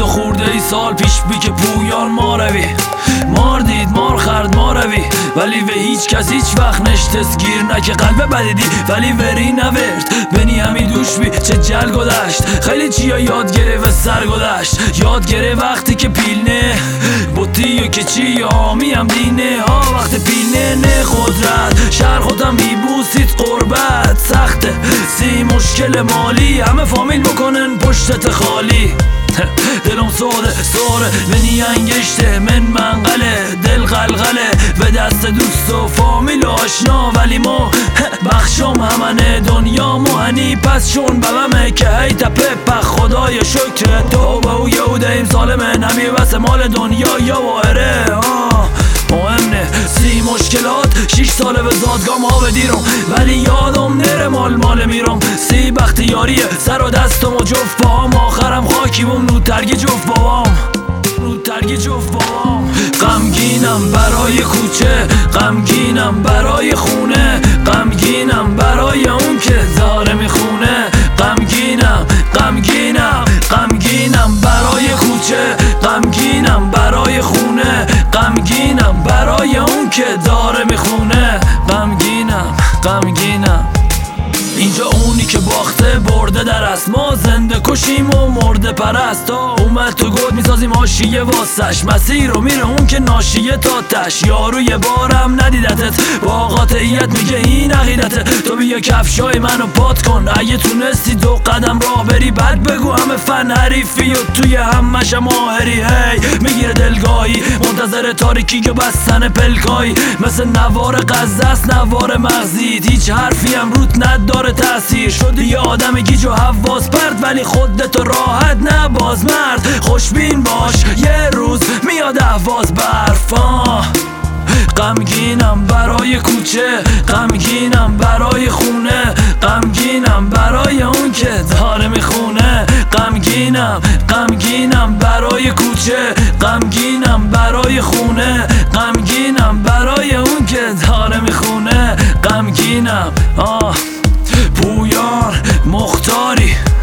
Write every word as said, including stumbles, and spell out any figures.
و خورده ای سال پیش بی که پویان ما روی مار دید مار خرد ما روی ولی به هیچ کس هیچ وقت نشتست گیر نکه قلب بدیدی ولی وری نورد بنی همی دوش بی چه جل گذشت خیلی چیا یاد گره و سر گذشت یاد گره وقتی که پیلنه بوتی و که چی آمی هم دینه ها وقت پیلنه نه قدرت شهر خودم میبوسید قربت سخته سی مشکل مالی همه فامیل بکنن پشتت خالی دلم سوده سوره منی انگشته من منقله دل قلقله به دست دوست و فامیل و آشنا ولی ما بخشم همانه دنیا مهنی پس چون ببمه که هی تپه پخ خدای شکر تو به او یهوده ایم سالمه نمی بس مال دنیا یا واره مهمه سی مشکلات شیش ساله به زادگام ها بدیرم ولی یادم نره مال مال میرم سی بختیاریه سر و دستم و جفت باهم آخرم خاکی بوم نو ترگی جفت بابام نو ترگی جفت بابام غمگینم برای کوچه غمگینم برای خونه غمگینم برای اون که داره میخونه غمگینم غمگینم غمگینم برای کوچه غمگینم برای خونه غمگینم برای اون که داره میخونه غمگینم غمگینم اینجا اونی که باخته برده در است ما زنده کشیم و مرده پرست تا اومد تو گود میسازیم حاشیه واسش مسیر رو میره اون که ناشیه تا تش یارو یه بارم ندیدتت با قاطعیت میگه این عقیدته تو بیا کفشای منو پات کن اگه تونستی دو قدم راه بری بعد بگو همه فن حریفی و توی همش ماهری هی میگیره دلگاهی منتظر تاریکی و بستن پلکایی مثل نوار غزه است نوار مغزید هیچ حرفی هم روت نداره تأثیر شدی یه آدم گیج و حواس پرد ولی خودتو راحت نباز مرد خوشبین باش یه روز میاد اهواز برف غمگینم برای کوچه غمگینم برای خونه غمگینم برای اون که داره میخونه غمگینم غمگینم برای کوچه غمگینم برای خونه غمگینم برای اون که داره میخونه غمگینم آه پویان مختاری